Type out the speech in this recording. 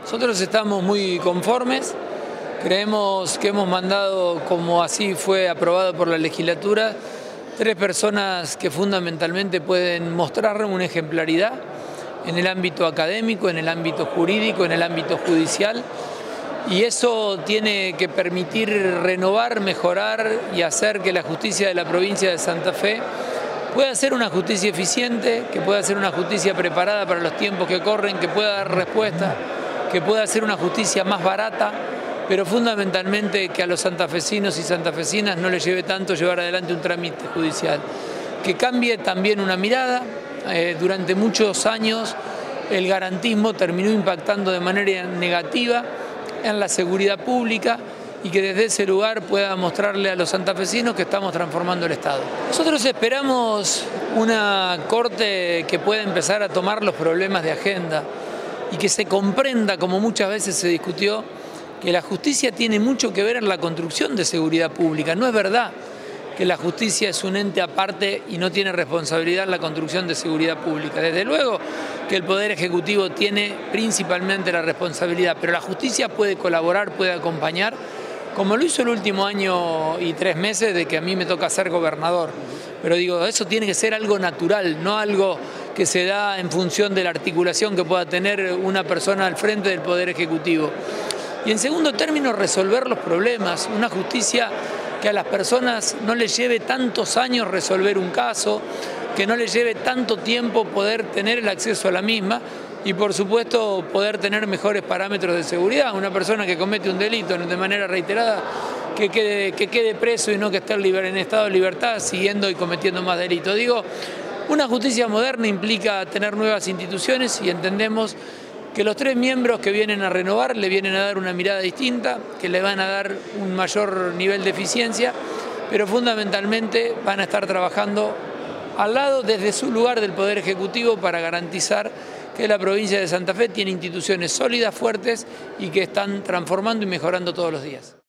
Nosotros estamos muy conformes, creemos que hemos mandado, como así fue aprobado por la legislatura, 3 personas que fundamentalmente pueden mostrar una ejemplaridad en el ámbito académico, en el ámbito jurídico, en el ámbito judicial, y eso tiene que permitir renovar, mejorar y hacer que la justicia de la provincia de Santa Fe pueda ser una justicia eficiente, que pueda ser una justicia preparada para los tiempos que corren, que pueda dar respuesta, que pueda ser una justicia más barata, pero fundamentalmente que a los santafesinos y santafesinas no les lleve tanto llevar adelante un trámite judicial. Que cambie también una mirada. Durante muchos años el garantismo terminó impactando de manera negativa en la seguridad pública y que desde ese lugar pueda mostrarle a los santafesinos que estamos transformando el Estado. Nosotros esperamos una Corte que pueda empezar a tomar los problemas de agenda y que se comprenda, como muchas veces se discutió, que la justicia tiene mucho que ver en la construcción de seguridad pública. No es verdad que la justicia es un ente aparte y no tiene responsabilidad en la construcción de seguridad pública. Desde luego que el Poder Ejecutivo tiene principalmente la responsabilidad, pero la justicia puede colaborar, puede acompañar, como lo hizo el último año y 3 meses de que a mí me toca ser gobernador. Pero digo, eso tiene que ser algo natural, no algo que se da en función de la articulación que pueda tener una persona al frente del Poder Ejecutivo. Y en segundo término, resolver los problemas, una justicia que a las personas no les lleve tantos años resolver un caso, que no les lleve tanto tiempo poder tener el acceso a la misma y por supuesto poder tener mejores parámetros de seguridad. Una persona que comete un delito de manera reiterada, que quede preso y no que esté en estado de libertad siguiendo y cometiendo más delitos. Digo, una justicia moderna implica tener nuevas instituciones y entendemos que los 3 miembros que vienen a renovar le vienen a dar una mirada distinta, que le van a dar un mayor nivel de eficiencia, pero fundamentalmente van a estar trabajando al lado desde su lugar del Poder Ejecutivo para garantizar que la provincia de Santa Fe tiene instituciones sólidas, fuertes y que están transformando y mejorando todos los días.